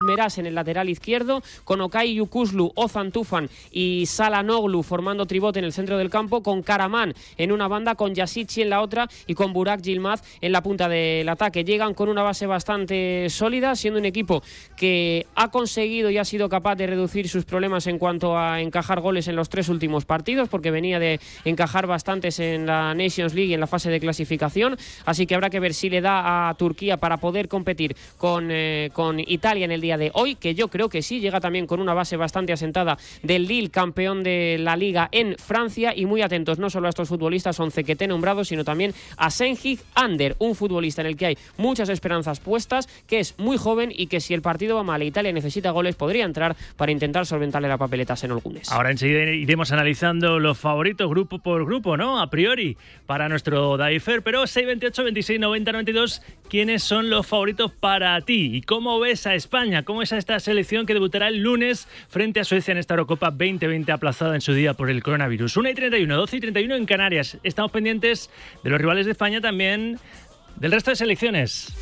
Meras en el lateral izquierdo, con Okay Yukuşlu, Ozan Tufan y Çalhanoğlu formando tribote en el centro del campo, con Karaman en una banda, con Yazici en la otra y con Burak Yilmaz en la punta del ataque. Llegan con una base bastante sólida, siendo un equipo que ha conseguido y ha sido capaz de reducir sus problemas en cuanto a encajar goles en los 3 últimos partidos, porque venía de encajar bastantes en la Nations League en la fase de clasificación, así que habrá que ver si le da a Turquía para poder competir con Italia en el día de hoy, que yo creo que sí. Llega también con una base bastante asentada del Lille, campeón de la Liga en Francia, y muy atentos no solo a estos futbolistas 11 que te he nombrado, sino también a Cengiz Under, un futbolista en el que hay muchas esperanzas puestas, que es muy joven y que si el partido va mal e Italia necesita goles, podría entrar para intentar solventarle la papeleta a Şenol Güneş. Ahora enseguida iremos analizando los favoritos grupo por grupo, ¿no? A priori, para nuestro Daifer, pero 628, 26, 90, 92, ¿quiénes son los favoritos para ti? ¿Y cómo ves a España? ¿Cómo es a esta selección que debutará el lunes frente a Suecia en esta Eurocopa 2020 aplazada en su día por el coronavirus? 1:31, 12:31 en Canarias. Estamos pendientes de los rivales de España, también del resto de selecciones.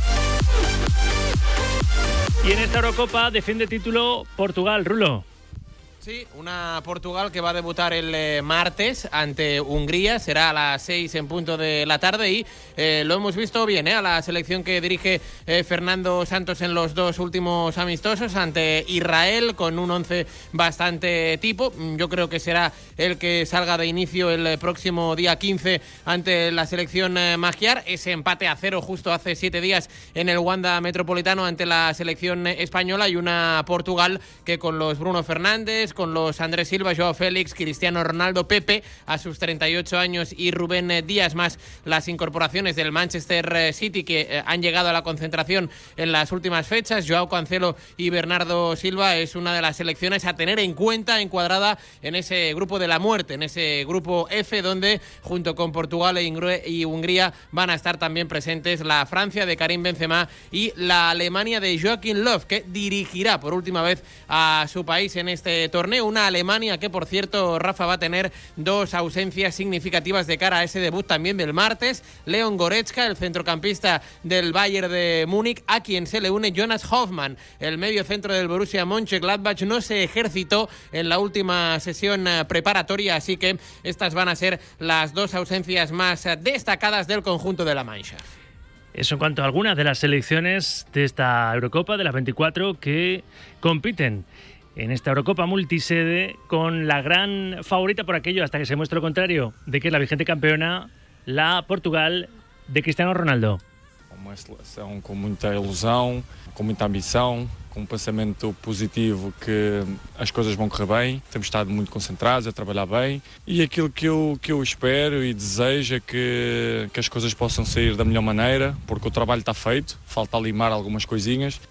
Y en esta Eurocopa defiende título Portugal, Rulo. Sí, una Portugal que va a debutar el martes ante Hungría, será a las 6 en punto de la tarde y lo hemos visto bien, a la selección que dirige Fernando Santos en los 2 últimos amistosos ante Israel, con un 11 bastante tipo. Yo creo que será el que salga de inicio el próximo día 15 ante la selección magiar. Ese empate a 0 justo hace 7 días en el Wanda Metropolitano ante la selección española, y una Portugal que con los Bruno Fernández, con los Andrés Silva, Joao Félix, Cristiano Ronaldo, Pepe a sus 38 años y Rubén Díaz, más las incorporaciones del Manchester City que han llegado a la concentración en las últimas fechas, Joao Cancelo y Bernardo Silva, es una de las selecciones a tener en cuenta, encuadrada en ese grupo de la muerte, en ese grupo F, donde junto con Portugal y Hungría van a estar también presentes la Francia de Karim Benzema y la Alemania de Joachim Löw, que dirigirá por última vez a su país en este torneo. Una Alemania que, por cierto, Rafa, va a tener 2 ausencias significativas de cara a ese debut también del martes. Leon Goretzka, el centrocampista del Bayern de Múnich, a quien se le une Jonas Hoffmann, el medio centro del Borussia Mönchengladbach. No se ejercitó en la última sesión preparatoria, así que estas van a ser las 2 ausencias más destacadas del conjunto de la Mannschaft. Eso en cuanto a algunas de las selecciones de esta Eurocopa, de las 24 que compiten en esta Eurocopa multisede, con la gran favorita por aquello, hasta que se muestre lo contrario, de que es la vigente campeona, la Portugal de Cristiano Ronaldo. Uma seleção com muita ilusão, com muita ambição, com pensamento positivo que as coisas vão correr bem. Temos estado muito concentrados, a trabalhar bem, e aquilo que eu espero e desejo é que as coisas possam sair da melhor maneira, porque o trabalho está feito, falta limar algumas coisinhas.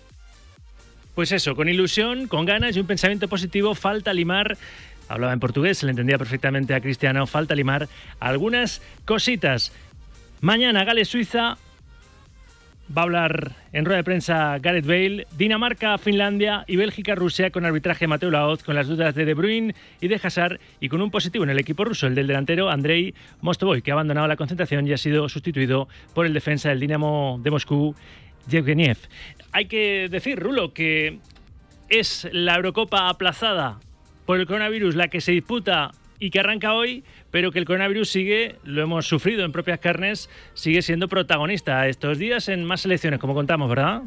Pues eso, con ilusión, con ganas y un pensamiento positivo, falta limar, hablaba en portugués, se le entendía perfectamente a Cristiano, falta limar algunas cositas. Mañana Gales-Suiza, va a hablar en rueda de prensa Gareth Bale, Dinamarca-Finlandia y Bélgica-Rusia, con arbitraje Mateo Laoz, con las dudas de De Bruyne y de Hazard, y con un positivo en el equipo ruso, el del delantero Andrei Mostovoy, que ha abandonado la concentración y ha sido sustituido por el defensa del Dinamo de Moscú, Yevgeniev. Hay que decir, Rulo, que es la Eurocopa aplazada por el coronavirus la que se disputa y que arranca hoy, pero que el coronavirus sigue, lo hemos sufrido en propias carnes, sigue siendo protagonista estos días en más selecciones, como contamos, ¿verdad?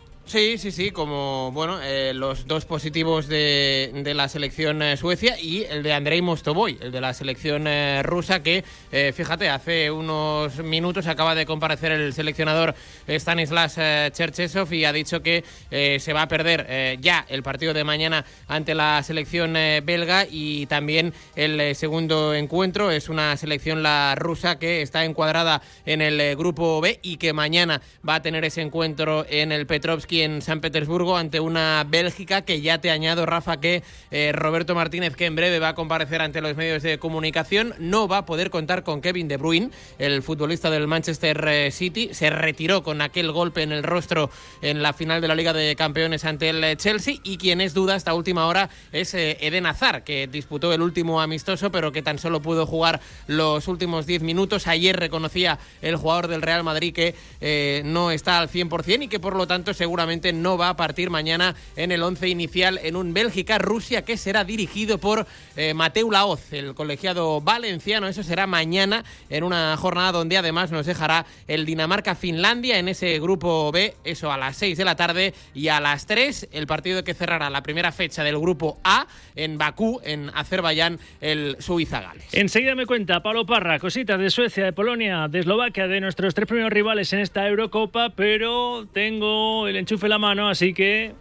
Sí, como los 2 positivos de la selección Suecia y el de Andrei Mostovoy, el de la selección rusa, que fíjate, hace unos minutos acaba de comparecer el seleccionador Stanislas Cherchesov y ha dicho que se va a perder ya el partido de mañana ante la selección belga, y también el segundo encuentro. Es una selección, la rusa, que está encuadrada en el grupo B y que mañana va a tener ese encuentro en el Petrovsky en San Petersburgo ante una Bélgica que, ya te añado, Rafa, que Roberto Martínez, que en breve va a comparecer ante los medios de comunicación, no va a poder contar con Kevin De Bruyne, el futbolista del Manchester City. Se retiró con aquel golpe en el rostro en la final de la Liga de Campeones ante el Chelsea, y quien es duda hasta última hora es Eden Hazard, que disputó el último amistoso pero que tan solo pudo jugar los últimos 10 minutos. Ayer reconocía el jugador del Real Madrid que no está al 100% y que por lo tanto seguramente seguramente no va a partir mañana en el 11 inicial en un Bélgica-Rusia que será dirigido por Mateu Laoz, el colegiado valenciano. Eso será mañana en una jornada donde además nos dejará el Dinamarca-Finlandia en ese grupo B, eso a las 6 de la tarde, y a las 3 el partido que cerrará la primera fecha del grupo A en Bakú, en Azerbaiyán, el Suiza-Gales. Enseguida me cuenta Pablo Parra cositas de Suecia, de Polonia, de Eslovaquia, de nuestros 3 primeros rivales en esta Eurocopa, pero tengo el enchufe en la mano, así que...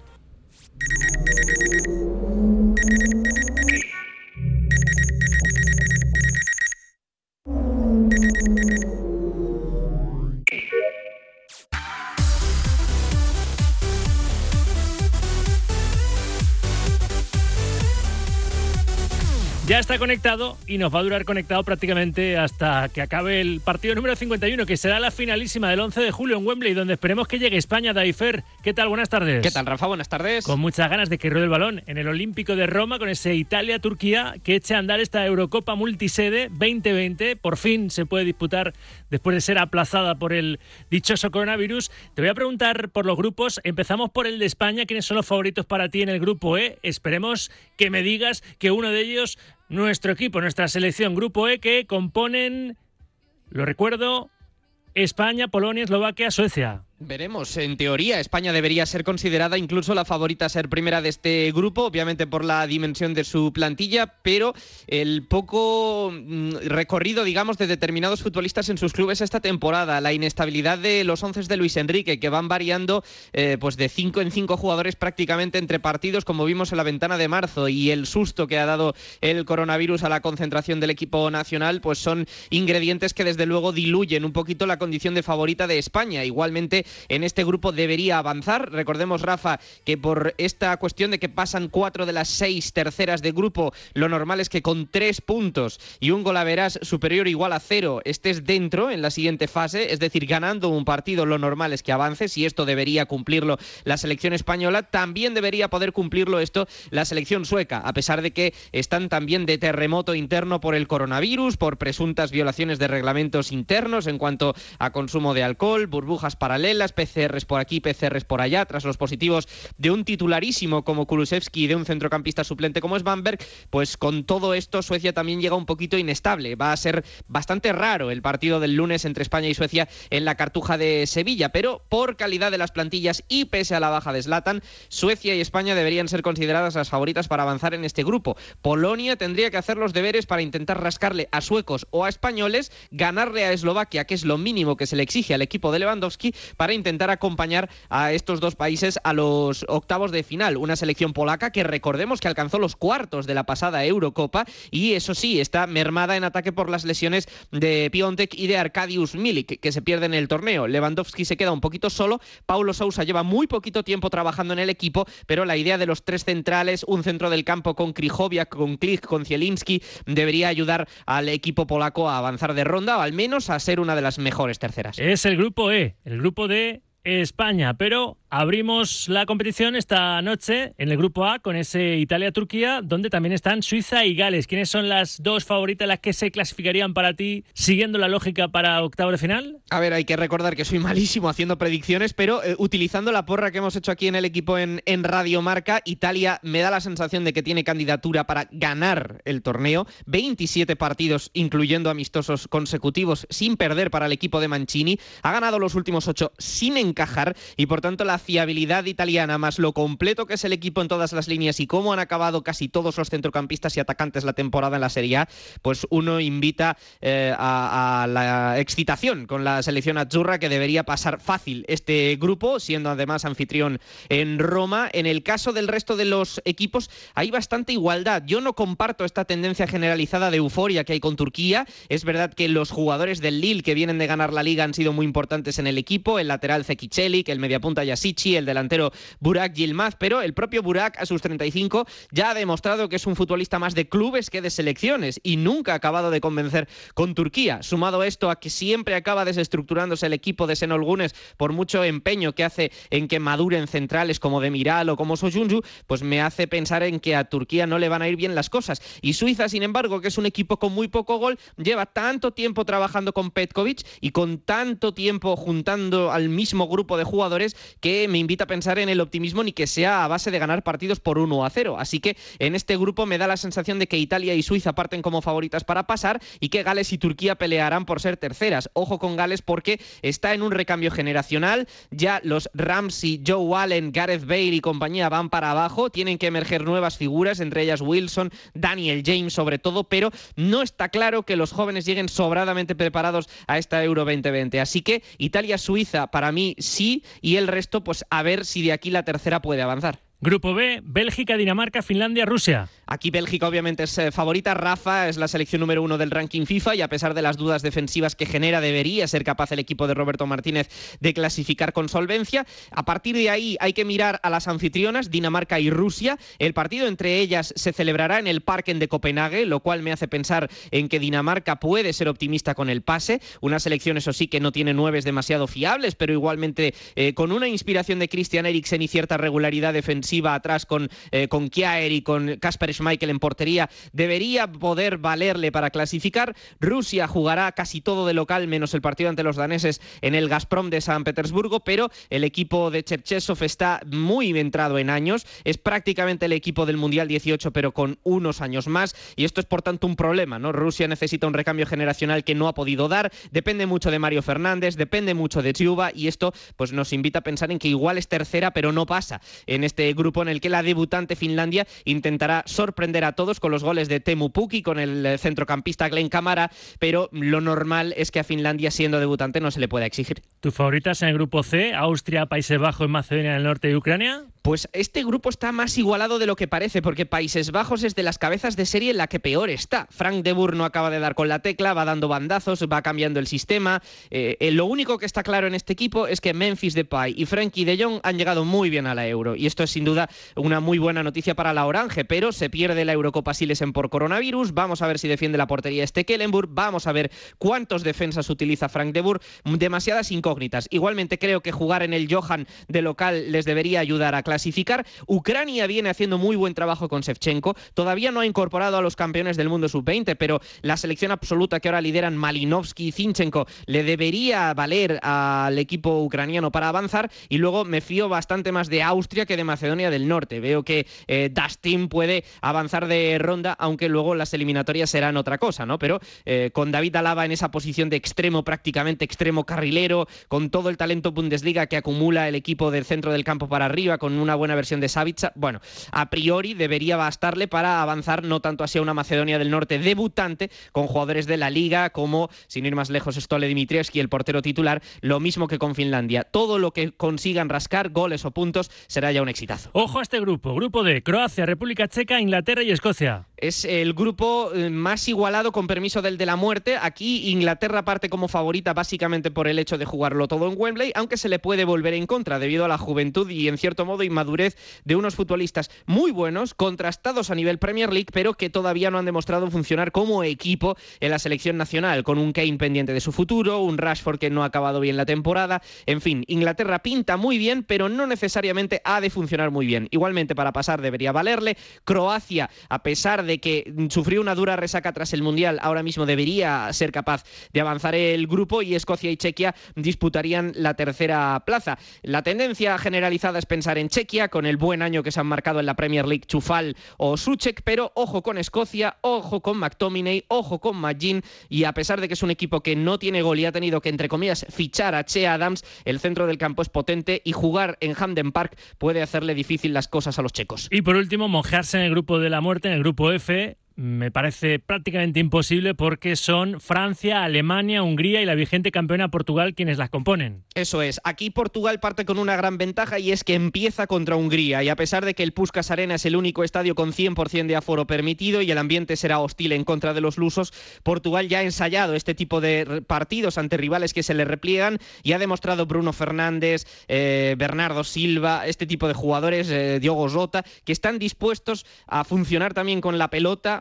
Ya está conectado y nos va a durar conectado prácticamente hasta que acabe el partido número 51, que será la finalísima del 11 de julio en Wembley, donde esperemos que llegue España. David Fer, ¿qué tal? Buenas tardes. ¿Qué tal, Rafa? Buenas tardes. Con muchas ganas de que ruede el balón en el Olímpico de Roma con ese Italia-Turquía que eche a andar esta Eurocopa multisede 2020. Por fin se puede disputar después de ser aplazada por el dichoso coronavirus. Te voy a preguntar por los grupos. Empezamos por el de España. ¿Quiénes son los favoritos para ti en el grupo E? Esperemos que me digas que uno de ellos... Nuestro equipo, nuestra selección, Grupo E, que componen, lo recuerdo, España, Polonia, Eslovaquia, Suecia. Veremos. En teoría, España debería ser considerada incluso la favorita a ser primera de este grupo, obviamente por la dimensión de su plantilla, pero el poco recorrido, digamos, de determinados futbolistas en sus clubes esta temporada, la inestabilidad de los 11 de Luis Enrique, que van variando pues de 5 en 5 jugadores prácticamente entre partidos, como vimos en la ventana de marzo, y el susto que ha dado el coronavirus a la concentración del equipo nacional, pues son ingredientes que desde luego diluyen un poquito la condición de favorita de España. Igualmente, en este grupo debería avanzar. Recordemos, Rafa, que por esta cuestión de que pasan 4 de las 6 terceras de grupo, lo normal es que con 3 puntos y un golaveras superior o igual a 0 estés dentro en la siguiente fase, es decir, ganando un partido, lo normal es que avances, y esto debería cumplirlo la selección española. También debería poder cumplirlo esto la selección sueca, a pesar de que están también de terremoto interno por el coronavirus, por presuntas violaciones de reglamentos internos en cuanto a consumo de alcohol, burbujas paralelas, PCRs por aquí, PCRs por allá, tras los positivos de un titularísimo como Kulusevski y de un centrocampista suplente como Svanberg. Pues con todo esto Suecia también llega un poquito inestable. Va a ser bastante raro el partido del lunes entre España y Suecia en la Cartuja de Sevilla, pero por calidad de las plantillas y pese a la baja de Zlatan, Suecia y España deberían ser consideradas las favoritas para avanzar en este grupo. Polonia tendría que hacer los deberes para intentar rascarle a suecos o a españoles, ganarle a Eslovaquia, que es lo mínimo que se le exige al equipo de Lewandowski, para intentar acompañar a estos dos países a los octavos de final. Una selección polaca que recordemos que alcanzó los cuartos de la pasada Eurocopa y eso sí, está mermada en ataque por las lesiones de Piątek y de Arkadiusz Milik, que se pierden en el torneo. Lewandowski se queda un poquito solo, Paulo Sousa lleva muy poquito tiempo trabajando en el equipo, pero la idea de los 3 centrales, un centro del campo con Krychowiak, con Klich, con Zielinski, debería ayudar al equipo polaco a avanzar de ronda o al menos a ser una de las mejores terceras. Es el grupo E, el grupo de España, pero abrimos la competición esta noche en el grupo A con ese Italia-Turquía, donde también están Suiza y Gales. ¿Quiénes son las dos favoritas, las que se clasificarían para ti, siguiendo la lógica para octavos de final? A ver, hay que recordar que soy malísimo haciendo predicciones, pero utilizando la porra que hemos hecho aquí en el equipo en Radio Marca, Italia me da la sensación de que tiene candidatura para ganar el torneo. 27 partidos, incluyendo amistosos consecutivos, sin perder para el equipo de Mancini. Ha ganado los últimos 8 sin encajar y por tanto la fiabilidad italiana más lo completo que es el equipo en todas las líneas y cómo han acabado casi todos los centrocampistas y atacantes la temporada en la Serie A, pues uno invita a la excitación con la selección azzurra, que debería pasar fácil este grupo, siendo además anfitrión en Roma. En el caso del resto de los equipos hay bastante igualdad. Yo no comparto esta tendencia generalizada de euforia que hay con Turquía. Es verdad que los jugadores del Lille que vienen de ganar la Liga han sido muy importantes en el equipo, el lateral Zekicelik, el mediapunta Yasici, el delantero Burak Yilmaz, pero el propio Burak a sus 35 ya ha demostrado que es un futbolista más de clubes que de selecciones y nunca ha acabado de convencer con Turquía. Sumado esto a que siempre acaba desestructurándose el equipo de Şenol Güneş por mucho empeño que hace en que maduren centrales como Demiral o como Soyuncu, pues me hace pensar en que a Turquía no le van a ir bien las cosas. Y Suiza, sin embargo, que es un equipo con muy poco gol, lleva tanto tiempo trabajando con Petkovic y con tanto tiempo juntando al mismo grupo de jugadores que que me invita a pensar en el optimismo ni que sea a base de ganar partidos por 1-0. Así que en este grupo me da la sensación de que Italia y Suiza parten como favoritas para pasar y que Gales y Turquía pelearán por ser terceras. Ojo con Gales porque está en un recambio generacional. Ya los Ramsey, Joe Allen, Gareth Bale y compañía van para abajo. Tienen que emerger nuevas figuras, entre ellas Wilson, Daniel James sobre todo, pero no está claro que los jóvenes lleguen sobradamente preparados a esta Euro 2020. Así que Italia-Suiza para mí sí, y el resto pues a ver si de aquí la tercera puede avanzar. Grupo B, Bélgica, Dinamarca, Finlandia, Rusia. Aquí Bélgica obviamente es favorita. Rafa es la selección número 1 del ranking FIFA y a pesar de las dudas defensivas que genera, debería ser capaz el equipo de Roberto Martínez de clasificar con solvencia. A partir de ahí hay que mirar a las anfitrionas, Dinamarca y Rusia. El partido entre ellas se celebrará en el Parken de Copenhague, lo cual me hace pensar en que Dinamarca puede ser optimista con el pase. Una selección, eso sí, que no tiene nueves demasiado fiables, pero igualmente con una inspiración de Christian Eriksen y cierta regularidad defensiva atrás con Kjaer y con Kasper Schmeichel en portería, debería poder valerle para clasificar. Rusia jugará casi todo de local, menos el partido ante los daneses en el Gazprom de San Petersburgo, pero el equipo de Cherchesov está muy entrado en años, es prácticamente el equipo del Mundial 18, pero con unos años más, y esto es por tanto un problema, ¿no? Rusia necesita un recambio generacional que no ha podido dar, depende mucho de Mario Fernández, depende mucho de Tsuba, y esto pues nos invita a pensar en que igual es tercera, pero no pasa en este grupo en el que la debutante Finlandia intentará sorprender a todos con los goles de Teemu Pukki, con el centrocampista Glenn Kamara, pero lo normal es que a Finlandia, siendo debutante, no se le pueda exigir. ¿Tus favoritas en el grupo C? Austria, Países Bajos, Macedonia del Norte y Ucrania. Pues este grupo está más igualado de lo que parece, porque Países Bajos es de las cabezas de serie en la que peor está. Frank de Boer no acaba de dar con la tecla, va dando bandazos, va cambiando el sistema. Lo único que está claro en este equipo es que Memphis Depay y Frenkie de Jong han llegado muy bien a la Euro, y esto es sin duda una muy buena noticia para la Orange, pero se pierde la Eurocopa Silesen por coronavirus. Vamos a ver si defiende la portería Stekelenburg, vamos a ver cuántos defensas utiliza Frank de Boer. Demasiadas incógnitas. Igualmente creo que jugar en el Johan de local les debería ayudar a clasificar. Ucrania viene haciendo muy buen trabajo con Shevchenko, todavía no ha incorporado a los campeones del mundo sub-20, pero la selección absoluta que ahora lideran Malinovsky y Zinchenko le debería valer al equipo ucraniano para avanzar, y luego me fío bastante más de Austria que de Macedonia del Norte. Veo que Dustin puede avanzar de ronda, aunque luego las eliminatorias serán otra cosa, ¿no? Pero con David Alaba en esa posición de extremo, prácticamente extremo carrilero, con todo el talento Bundesliga que acumula el equipo del centro del campo para arriba, con una buena versión de Savica, bueno, a priori debería bastarle para avanzar, no tanto hacia una Macedonia del Norte debutante, con jugadores de la Liga como, sin ir más lejos, Stole Dimitrievski, el portero titular, lo mismo que con Finlandia. Todo lo que consigan rascar, goles o puntos, será ya un exitazo. Ojo a este grupo de Croacia, República Checa, Inglaterra y Escocia. Es el grupo más igualado, con permiso del de la muerte. Aquí Inglaterra parte como favorita básicamente por el hecho de jugarlo todo en Wembley, aunque se le puede volver en contra debido a la juventud y en cierto modo inmadurez de unos futbolistas muy buenos, contrastados a nivel Premier League, pero que todavía no han demostrado funcionar como equipo en la selección nacional, con un Kane pendiente de su futuro, un Rashford que no ha acabado bien la temporada. En fin, Inglaterra pinta muy bien, pero no necesariamente ha de funcionar muy bien. Igualmente para pasar debería valerle. Croacia, a pesar de que sufrió una dura resaca tras el Mundial, ahora mismo debería ser capaz de avanzar el grupo, y Escocia y Chequia disputarían la tercera plaza. La tendencia generalizada es pensar en Chequia, con el buen año que se han marcado en la Premier League Chufal o Souček, pero ojo con Escocia, ojo con McTominay, ojo con McGinn, y a pesar de que es un equipo que no tiene gol y ha tenido que, entre comillas, fichar a Che Adams, el centro del campo es potente y jugar en Hampden Park puede hacerle difícil las cosas a los checos. Y por último, mojarse en el grupo de la muerte, en el grupo F. Me parece prácticamente imposible porque son Francia, Alemania, Hungría y la vigente campeona Portugal quienes las componen. Eso es. Aquí Portugal parte con una gran ventaja, y es que empieza contra Hungría, y a pesar de que el Puskás Arena es el único estadio con 100% de aforo permitido y el ambiente será hostil en contra de los lusos, Portugal ya ha ensayado este tipo de partidos ante rivales que se le repliegan, y ha demostrado Bruno Fernández, Bernardo Silva, este tipo de jugadores, Diogo Jota, que están dispuestos a funcionar también con la pelota,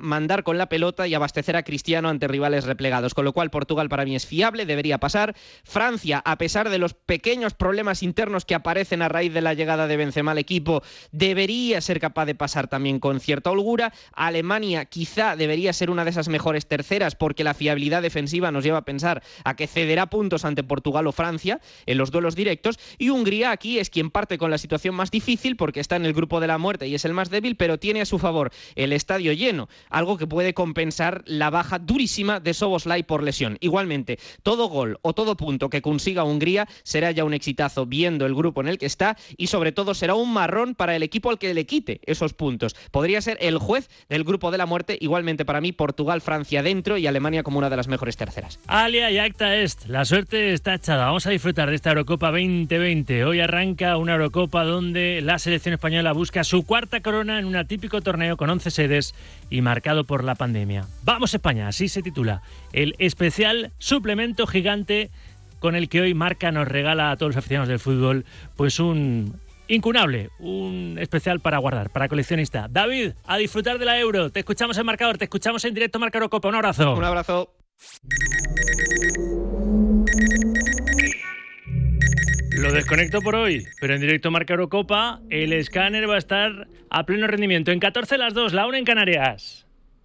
mandar con la pelota y abastecer a Cristiano ante rivales replegados, con lo cual Portugal para mí es fiable, debería pasar. Francia, a pesar de los pequeños problemas internos que aparecen a raíz de la llegada de Benzema al equipo, debería ser capaz de pasar también con cierta holgura. Alemania quizá debería ser una de esas mejores terceras, porque la fiabilidad defensiva nos lleva a pensar a que cederá puntos ante Portugal o Francia en los duelos directos. Y Hungría aquí es quien parte con la situación más difícil, porque está en el grupo de la muerte y es el más débil, pero tiene a su favor el estadio lleno, algo que puede compensar la baja durísima de Szoboszlai por lesión. Igualmente, todo gol o todo punto que consiga Hungría será ya un exitazo viendo el grupo en el que está, y sobre todo será un marrón para el equipo al que le quite esos puntos. Podría ser el juez del grupo de la muerte. Igualmente para mí Portugal, Francia dentro y Alemania como una de las mejores terceras. Alia y acta est. La suerte está echada. Vamos a disfrutar de esta Eurocopa 2020. Hoy arranca una Eurocopa donde la selección española busca su cuarta corona en un atípico torneo con 11 sedes y marcado por la pandemia. Vamos España, así se titula el especial suplemento gigante con el que hoy Marca nos regala a todos los aficionados del fútbol pues un incunable, un especial para guardar, para coleccionista. David, a disfrutar de la Euro. Te escuchamos en Marcador, te escuchamos en directo Marca Eurocopa. Un abrazo. Un abrazo. Lo desconecto por hoy, pero en directo Marca Eurocopa el escáner va a estar a pleno rendimiento. En 14 las 2, la 1 en Canarias.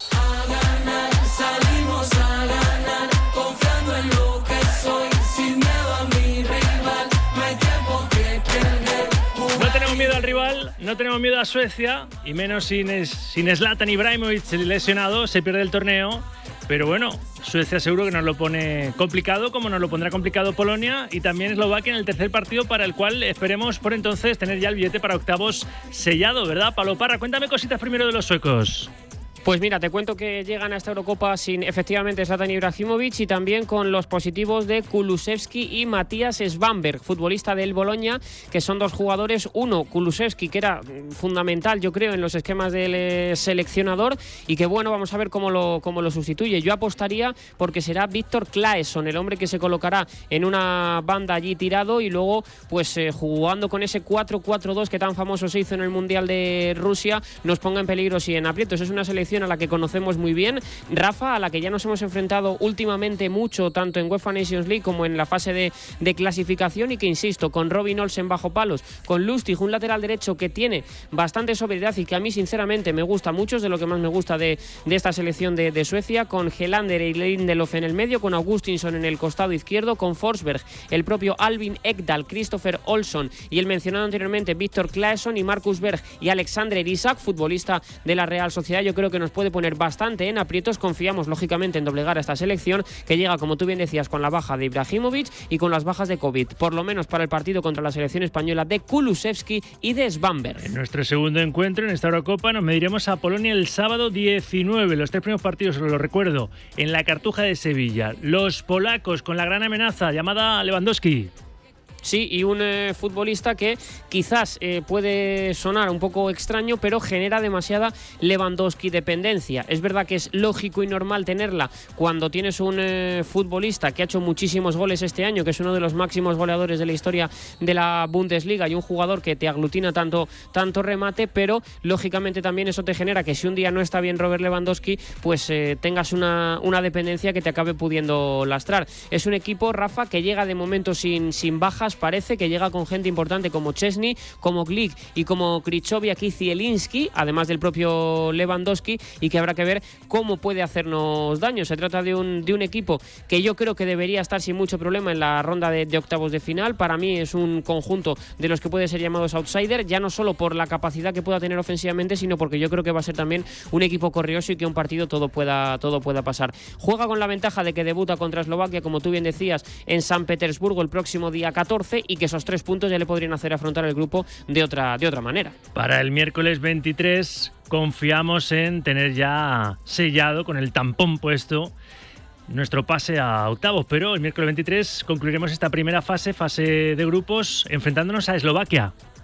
A ganar, salimos a ganar, confiando en lo que soy, sin miedo a mi rival, no hay tiempo que perder. No tenemos miedo al rival, no tenemos miedo a Suecia, y menos sin Zlatan Ibrahimovic lesionado, se pierde el torneo. Pero bueno, Suecia seguro que nos lo pone complicado, como nos lo pondrá complicado Polonia y también Eslovaquia en el tercer partido, para el cual esperemos por entonces tener ya el billete para octavos sellado, ¿verdad, Pablo Parra? Cuéntame cositas primero de los suecos. Pues mira, te cuento que llegan a esta Eurocopa sin efectivamente Zlatan Ibrahimovic y también con los positivos de Kulusevski y Matías Svanberg, futbolista del Bologna, que son dos jugadores. Uno, Kulusevski, que era fundamental, yo creo, en los esquemas del seleccionador y que bueno, vamos a ver cómo lo sustituye. Yo apostaría porque será Viktor Claesson, el hombre que se colocará en una banda allí tirado y luego pues jugando con ese 4-4-2 que tan famoso se hizo en el Mundial de Rusia, nos ponga en peligro y en aprietos. Es una selección a la que conocemos muy bien, Rafa, a la que ya nos hemos enfrentado últimamente mucho, tanto en UEFA Nations League como en la fase de clasificación, y que insisto, con Robin Olsen bajo palos, con Lustig, un lateral derecho que tiene bastante sobriedad y que a mí sinceramente me gusta mucho, es de lo que más me gusta de esta selección de Suecia, con Helander y Lindelof en el medio, con Augustinsson en el costado izquierdo, con Forsberg, el propio Albin Ekdal, Christopher Olsson y el mencionado anteriormente Viktor Claesson y Marcus Berg y Alexander Isak, futbolista de la Real Sociedad. Yo creo que nos puede poner bastante en aprietos. Confiamos lógicamente en doblegar a esta selección que llega, como tú bien decías, con la baja de Ibrahimovic y con las bajas de COVID, por lo menos para el partido contra la selección española de Kulusevski y de Svanberg. En nuestro segundo encuentro en esta Eurocopa nos mediremos a Polonia el sábado 19. Los tres primeros partidos, os lo recuerdo, en la Cartuja de Sevilla. Los polacos con la gran amenaza llamada Lewandowski. Sí, y un futbolista que quizás puede sonar un poco extraño, pero genera demasiada Lewandowski dependencia. Es verdad que es lógico y normal tenerla cuando tienes un futbolista que ha hecho muchísimos goles este año, que es uno de los máximos goleadores de la historia de la Bundesliga, y un jugador que te aglutina tanto remate, pero lógicamente también eso te genera que si un día no está bien Robert Lewandowski, pues tengas una dependencia que te acabe pudiendo lastrar. Es un equipo, Rafa, que llega de momento sin bajas. Parece que llega con gente importante como Chesney, como Glick y como Krychowiak y Zielinski, además del propio Lewandowski, y que habrá que ver cómo puede hacernos daño. Se trata de un equipo que yo creo que debería estar sin mucho problema en la ronda de octavos de final. Para mí es un conjunto de los que puede ser llamados outsider, ya no solo por la capacidad que pueda tener ofensivamente, sino porque yo creo que va a ser también un equipo corrioso y que un partido todo pueda pasar. Juega con la ventaja de que debuta contra Eslovaquia, como tú bien decías, en San Petersburgo el próximo día 14, y que esos 3 puntos ya le podrían hacer afrontar el grupo de otra manera. Para el miércoles 23 confiamos en tener ya sellado, con el tampón puesto, nuestro pase a octavos, pero el miércoles 23 concluiremos esta primera fase de grupos enfrentándonos a Eslovaquia.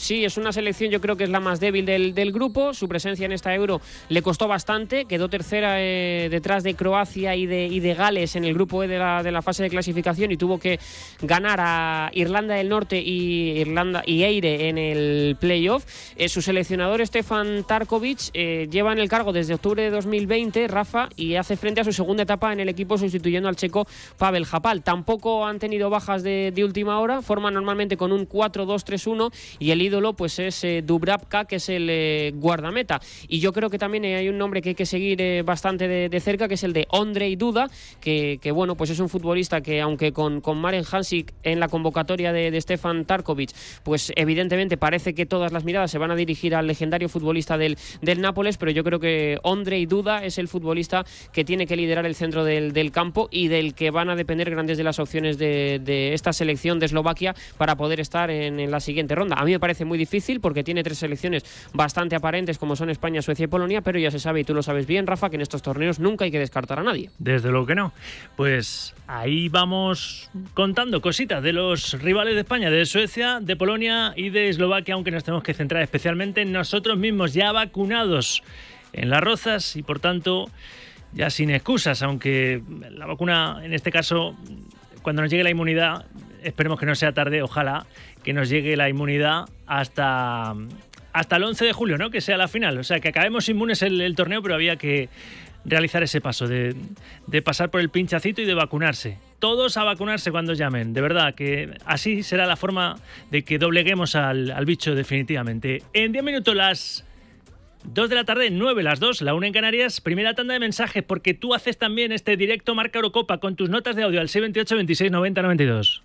Sí, es una selección, yo creo que es la más débil del grupo. Su presencia en esta Euro le costó bastante. Quedó tercera detrás de Croacia y de Gales en el grupo E de la fase de clasificación y tuvo que ganar a Irlanda del Norte y Eire en el playoff. Su seleccionador Stefan Tarkovic lleva en el cargo desde octubre de 2020, Rafa, y hace frente a su segunda etapa en el equipo sustituyendo al checo Pavel Japal. Tampoco han tenido bajas de última hora, forman normalmente con un 4-2-3-1 y el ídolo pues es Dubravka, que es el guardameta. Y yo creo que también hay un nombre que hay que seguir bastante de cerca, que es el de Ondrej Duda, que bueno, pues es un futbolista que, aunque con Maren Hamsik en la convocatoria de Stefan Tarkovic, pues evidentemente parece que todas las miradas se van a dirigir al legendario futbolista del Nápoles, pero yo creo que Ondrej Duda es el futbolista que tiene que liderar el centro del campo y del que van a depender grandes de las opciones de esta selección de Eslovaquia para poder estar en la siguiente ronda. A mí me parece muy difícil porque tiene tres selecciones bastante aparentes como son España, Suecia y Polonia, pero ya se sabe, y tú lo sabes bien, Rafa, que en estos torneos nunca hay que descartar a nadie. Desde luego que no. Pues ahí vamos contando cositas de los rivales de España, de Suecia, de Polonia y de Eslovaquia, aunque nos tenemos que centrar especialmente en nosotros mismos, ya vacunados en Las Rozas y por tanto ya sin excusas, aunque la vacuna en este caso, cuando nos llegue la inmunidad, esperemos que no sea tarde, ojalá que nos llegue la inmunidad hasta el 11 de julio, ¿no? Que sea la final, o sea, que acabemos inmunes el torneo, pero había que realizar ese paso de pasar por el pinchacito y de vacunarse. Todos a vacunarse cuando llamen, de verdad, que así será la forma de que dobleguemos al bicho definitivamente. En 10 minutos las 2 de la tarde, 9 las 2, la 1 en Canarias, primera tanda de mensajes, porque tú haces también este directo Marca Eurocopa con tus notas de audio al 628 26 90 92.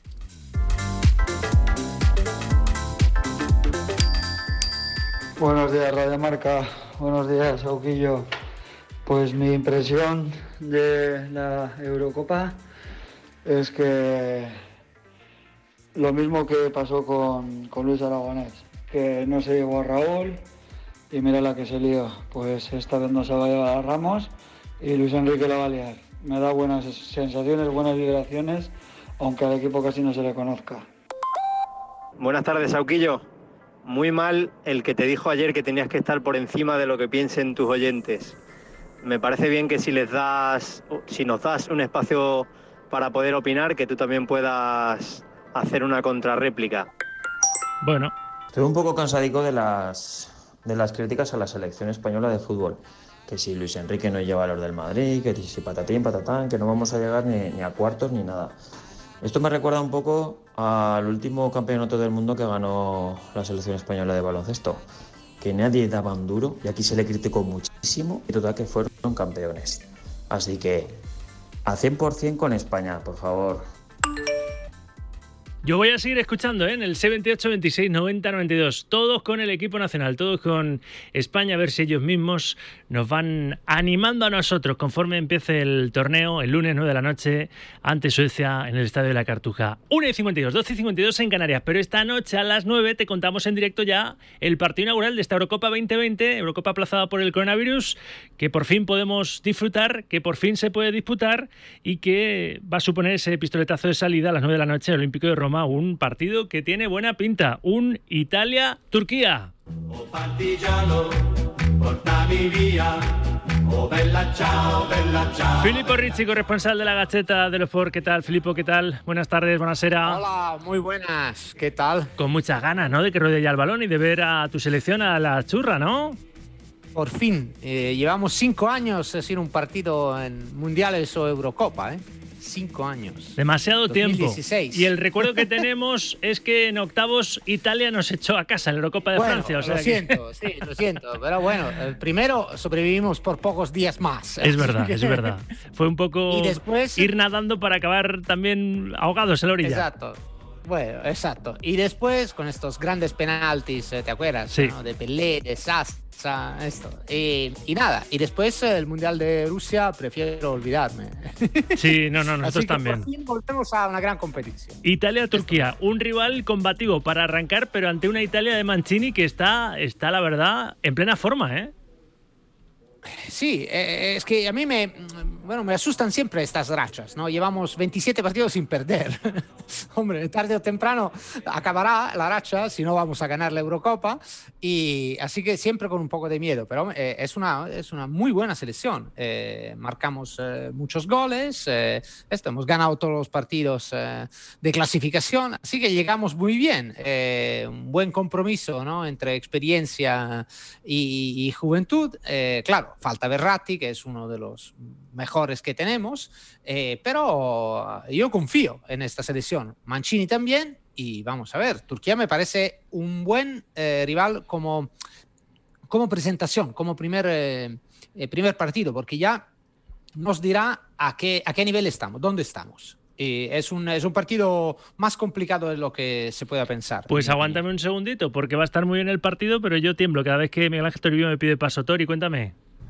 Buenos días, Radio Marca. Buenos días, Sauquillo. Pues mi impresión de la Eurocopa es que lo mismo que pasó con Luis Aragonés, que no se llevó a Raúl y mira la que se lió. Pues esta vez no se va a llevar a Ramos y Luis Enrique la va a liar. Me da buenas sensaciones, buenas vibraciones, aunque al equipo casi no se le conozca. Buenas tardes, Sauquillo. Muy mal el que te dijo ayer que tenías que estar por encima de lo que piensen tus oyentes. Me parece bien que si nos das un espacio para poder opinar, que tú también puedas hacer una contrarréplica. Bueno. Estoy un poco cansadico de las críticas a la selección española de fútbol. Que si Luis Enrique no lleva a los del Madrid, que si patatín, patatán, que no vamos a llegar ni a cuartos ni nada. Esto me recuerda un poco al último campeonato del mundo que ganó la selección española de baloncesto, que nadie daba un duro y aquí se le criticó muchísimo y total que fueron campeones. Así que a 100% con España, por favor. Yo voy a seguir escuchando en el 78 26 90 92, todos con el equipo nacional, todos con España, a ver si ellos mismos nos van animando a nosotros conforme empiece el torneo el lunes 9 de la noche ante Suecia en el Estadio de la Cartuja. 1:52, 12:52 en Canarias, pero esta noche a las 9 te contamos en directo ya el partido inaugural de esta Eurocopa 2020, Eurocopa aplazada por el coronavirus, que por fin podemos disfrutar, que por fin se puede disputar y que va a suponer ese pistoletazo de salida a las 9 de la noche en el Olímpico de Roma. Un partido que tiene buena pinta, un Italia-Turquía. Oh partigiano, portami via, oh bella ciao, bella ciao. Filippo Ricci, corresponsal de la Gaceta dello Sport. ¿Qué tal, Filippo? ¿Qué tal? Buenas tardes, buonasera. Hola, muy buenas. ¿Qué tal? Con muchas ganas, ¿no?, de que rodee ya el balón y de ver a tu selección, a la churra, ¿no? Por fin. Llevamos 5 años sin un partido en Mundiales o Eurocopa, ¿eh? 5 años. Demasiado 2016. tiempo. Y el recuerdo que tenemos es que en octavos Italia nos echó a casa en la Eurocopa de Francia. O sea lo siento, sí, lo siento. Pero bueno, el primero sobrevivimos por pocos días más. Es verdad, es verdad. Fue un poco y después, ir nadando para acabar también ahogados en la orilla. Exacto. Bueno, exacto. Y después, con estos grandes penaltis, ¿te acuerdas? Sí. ¿No? De Pelé, de Sasa, esto. Y nada. Y después, el Mundial de Rusia, prefiero olvidarme. Sí, no, nosotros así que también. Por fin volvemos a una gran competición. Italia-Turquía, un rival combativo para arrancar, pero ante una Italia de Mancini que está la verdad, en plena forma, ¿eh? Sí, es que a mí Bueno, me asustan siempre estas rachas, ¿no? Llevamos 27 partidos sin perder. Hombre, tarde o temprano acabará la racha, si no vamos a ganar la Eurocopa, y así que siempre con un poco de miedo, pero es una muy buena selección. Marcamos muchos goles, hemos ganado todos los partidos de clasificación, así que llegamos muy bien. Un buen compromiso, ¿no? Entre experiencia y juventud. Claro, falta Verratti, que es uno de los mejores que tenemos, pero yo confío en esta selección. Mancini también, y vamos a ver, Turquía me parece un buen rival como presentación, como primer partido, porque ya nos dirá a qué nivel estamos, dónde estamos. Es un partido más complicado de lo que se pueda pensar. Pues aguántame un segundito, porque va a estar muy bien el partido, pero yo tiemblo cada vez que Miguel Ángel Toribio me pide paso. Tori, cuéntame.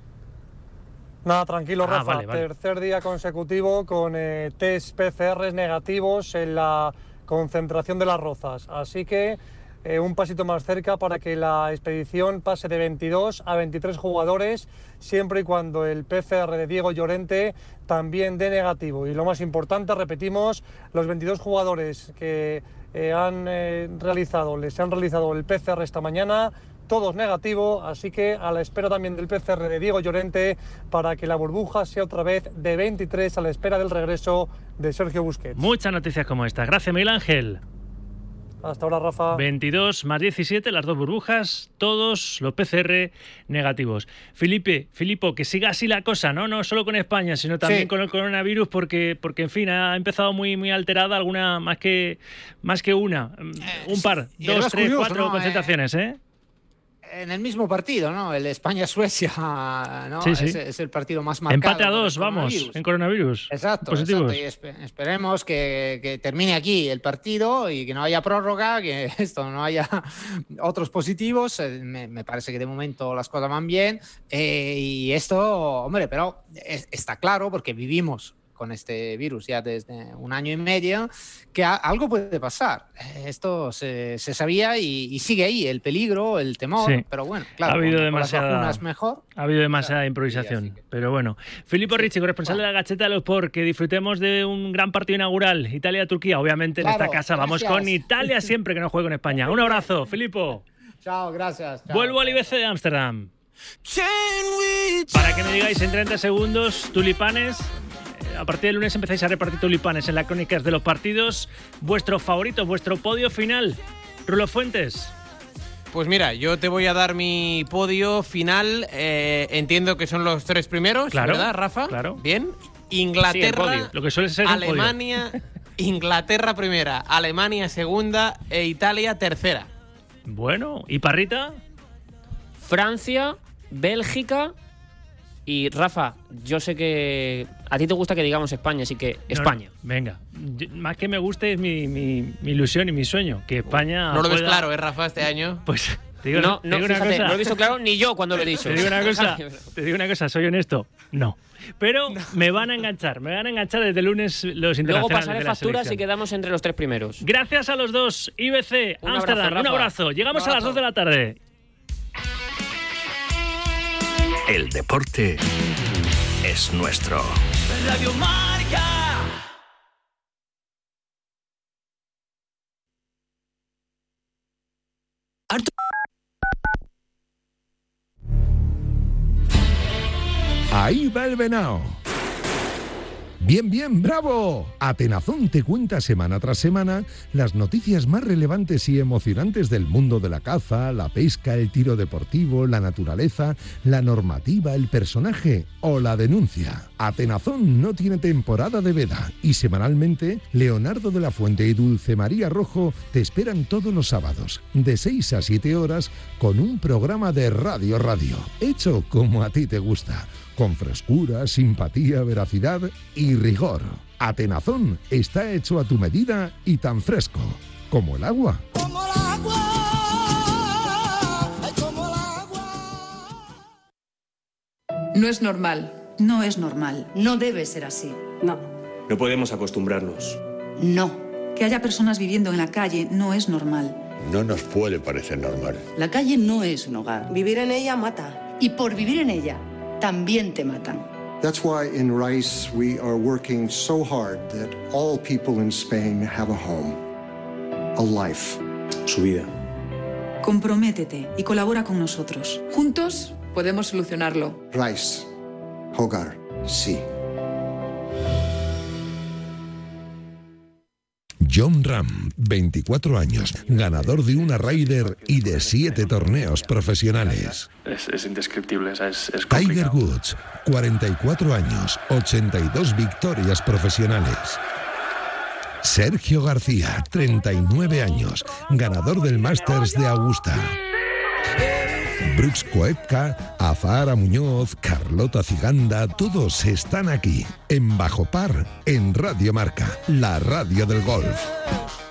Nada, tranquilo, Rafa. Vale. Tercer día consecutivo con test PCR negativos en la concentración de Las Rozas. Así que un pasito más cerca para que la expedición pase de 22 a 23 jugadores, siempre y cuando el PCR de Diego Llorente también dé negativo. Y lo más importante, repetimos, los 22 jugadores que les han realizado el PCR esta mañana, todos negativos, así que a la espera también del PCR de Diego Llorente para que la burbuja sea otra vez de 23 a la espera del regreso de Sergio Busquets. Muchas noticias como esta. Gracias, Miguel Ángel. Hasta ahora, Rafa. 22 más 17, las dos burbujas, todos los PCR negativos. Filipo, que siga así la cosa, no solo con España, sino también con el coronavirus, porque en fin, ha empezado muy, muy alterada, alguna más que una. Un par, 2, 3, 4 concentraciones, En el mismo partido, ¿no? El España-Suecia, ¿no? Sí. Es el partido más marcado. Empate a 2, vamos, en coronavirus. Exacto. Positivos. Y esperemos que termine aquí el partido y que no haya prórroga, que no haya otros positivos. Me parece que de momento las cosas van bien. Y esto, hombre, pero está claro porque vivimos con este virus ya desde 1 año y medio, que algo puede pasar. Esto se sabía y sigue ahí el peligro, el temor, pero bueno, claro, ha habido demasiada improvisación, pero bueno. Filippo Ricci, corresponsal de la Gazzetta dello Sport, que disfrutemos de un gran partido inaugural, Italia-Turquía, obviamente en esta casa vamos con Italia siempre que no juegue con España. Un abrazo, Filippo. Chao, gracias. Chao. Vuelvo al IBC de Ámsterdam. Para que me digáis en 30 segundos, tulipanes. A partir del lunes empezáis a repartir tulipanes en las crónicas de los partidos. Vuestro favorito, vuestro podio final. Rulo Fuentes. Pues mira, yo te voy a dar mi podio final. Entiendo que son los 3 primeros, ¿verdad, Rafa? Claro. Bien. Inglaterra, lo que suele ser Alemania, Inglaterra primera, Alemania segunda e Italia tercera. Bueno, ¿y Parrita? Francia, Bélgica y Rafa, yo sé que a ti te gusta que digamos España, así que España. No, venga, más que me guste es mi ilusión y mi sueño, que España no lo ves claro, Rafa, este año. Pues te digo, no, una fíjate, cosa. no lo he visto claro ni yo cuando lo he dicho. Te digo una cosa, soy honesto, no. Pero me van a enganchar desde el lunes los internacionales. Luego pasaré de la facturas selección. y quedamos entre los 3 primeros. Gracias a los dos, IBC, Ámsterdam, un abrazo. Llegamos a las 2 de la tarde. El deporte es nuestro. Radio Marca. Ahí va el venao. Bien, bien, bravo. Atenazón te cuenta semana tras semana las noticias más relevantes y emocionantes del mundo de la caza, la pesca, el tiro deportivo, la naturaleza, la normativa, el personaje o la denuncia. Atenazón no tiene temporada de veda y semanalmente Leonardo de la Fuente y Dulce María Rojo te esperan todos los sábados de 6 a 7 horas con un programa de radio, hecho como a ti te gusta. Con frescura, simpatía, veracidad y rigor. Atenazón está hecho a tu medida y tan fresco como el agua. Como el agua, como el agua. No es normal. No es normal. No debe ser así. No. No podemos acostumbrarnos. No. Que haya personas viviendo en la calle no es normal. No nos puede parecer normal. La calle no es un hogar. Vivir en ella mata. Y por vivir en ella también te matan. That's why in Rice we are working so hard that all people in Spain have a home, a life. Su vida. Comprométete y colabora con nosotros. Juntos podemos solucionarlo. Rice, hogar, sí. Jon Ram, 24 años, ganador de una Ryder y de 7 torneos profesionales. Es indescriptible, es Tiger Woods, 44 años, 82 victorias profesionales. Sergio García, 39 años, ganador del Masters de Augusta. Brooks Koepka, Azahara Muñoz, Carlota Ciganda, todos están aquí, en Bajo Par, en Radio Marca, la radio del golf.